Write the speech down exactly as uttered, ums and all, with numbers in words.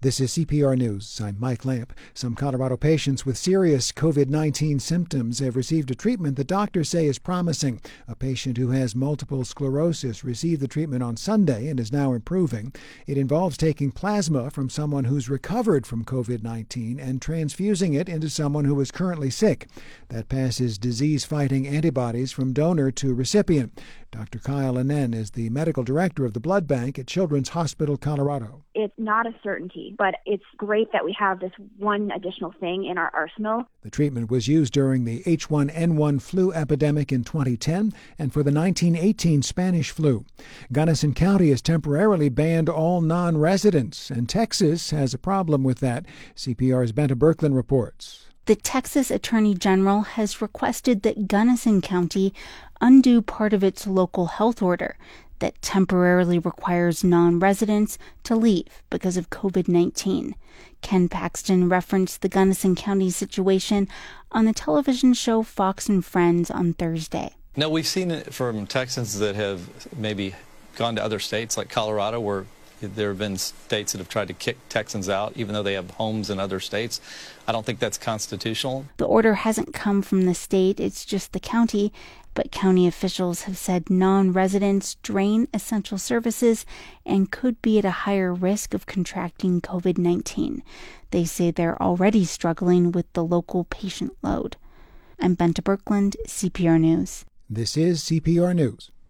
This is C P R News. I'm Mike Lamp. Some Colorado patients with serious COVID nineteen symptoms have received a treatment that doctors say is promising. A patient who has multiple sclerosis received the treatment on Sunday and is now improving. It involves taking plasma from someone who's recovered from COVID nineteen and transfusing it into someone who is currently sick. That passes disease-fighting antibodies from donor to recipient. Doctor Kyle Anen is the medical director of the blood bank at Children's Hospital Colorado. It's not a certainty, but it's great that we have this one additional thing in our arsenal. The treatment was used during the H one N one flu epidemic in twenty ten and for the nineteen eighteen Spanish flu. Gunnison County has temporarily banned all non-residents, and Texas has a problem with that. C P R's Benta Birkeland reports. The Texas Attorney General has requested that Gunnison County undo part of its local health order that temporarily requires non-residents to leave because of COVID nineteen. Ken Paxton referenced the Gunnison County situation on the television show Fox and Friends on Thursday. No, we've seen it from Texans that have maybe gone to other states like Colorado, where there have been states that have tried to kick Texans out, even though they have homes in other states. I don't think that's constitutional. The order hasn't come from the state, it's just the county. But county officials have said non-residents drain essential services and could be at a higher risk of contracting COVID nineteen. They say they're already struggling with the local patient load. I'm Benta Birkeland, C P R News. This is C P R News.